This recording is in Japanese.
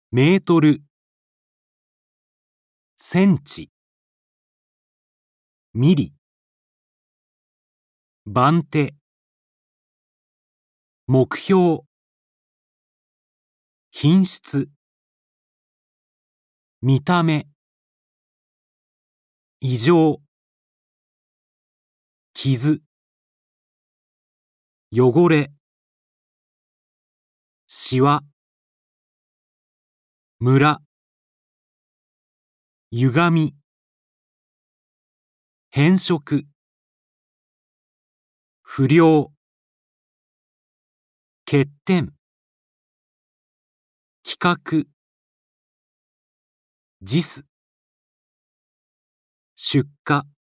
メートル、センチ、ミリ、番手、目標、品質、見た目、異常、傷、汚れ、シワ、ムラ、歪み、変色、不良、欠点、規格、JIS、出荷。